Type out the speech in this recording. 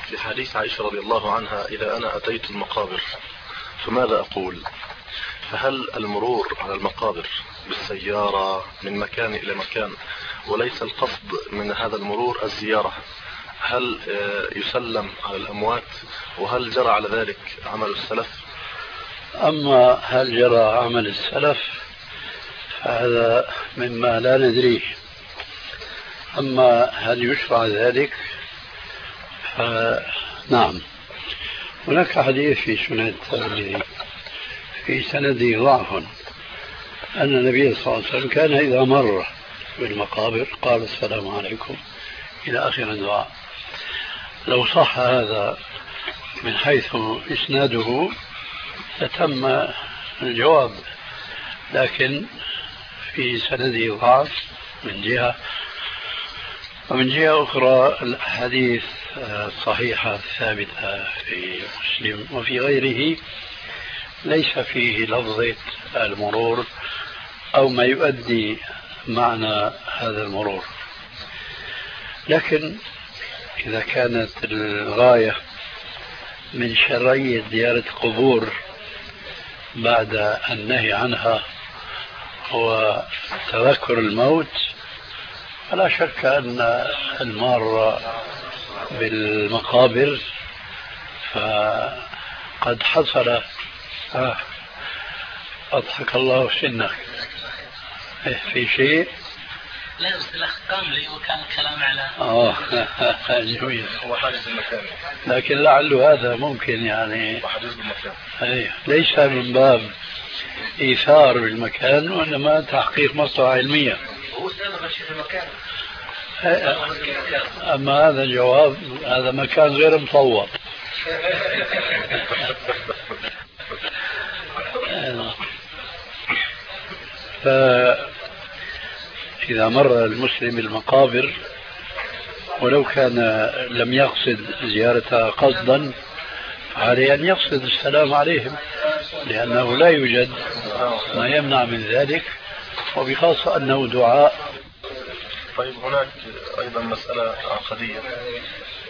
في حديث عائشة رضي الله عنها: إذا أنا أتيت المقابر فماذا أقول؟ فهل المرور على المقابر بالسيارة من مكان إلى مكان وليس القصد من هذا المرور الزيارة؟ هل يسلم على الأموات؟ وهل جرى على ذلك عمل السلف؟ أما هل جرى عمل السلف فهذا مما لا ندريه. أما هل يشرع ذلك فنعم. هناك حديث في سنن الترمذي في سنده ضعف أن النبي صلى الله عليه وسلم كان إذا مر بالمقابر قال: السلام عليكم، إلى آخر الدعاء. لو صح هذا من حيث إسناده لتم الجواب، لكن في سنده ضعف من جهة، ومن جهة أخرى الأحاديث الصحيحة الثابتة في مسلم وفي غيره ليس فيه لفظة المرور أو ما يؤدي معنى هذا المرور. لكن إذا كانت الغاية من شرعية زيارة القبور بعد النهي عنها هو تذكر الموت، فلا شك أن المار بالمقابر فقد حصل. أضحك الله سنك في شيء؟ لا بس الأختام لي وكان الكلام على جميل. هو حاجز المكان، لكن لعل هذا ممكن يعني حاجز المكان ليس من باب إيثار بالمكان وإنما تحقيق مصلحة علمية. هو سبب الشيخ المكان. أما هذا الجواب، هذا مكان غير مصوب. فإذا مر المسلم المقابر ولو كان لم يقصد زيارتها قصدا عليه أن يقصد السلام عليهم، لأنه لا يوجد ما يمنع من ذلك، وبخاصة أنه دعاء. طيب هناك أيضا مسألة عقدية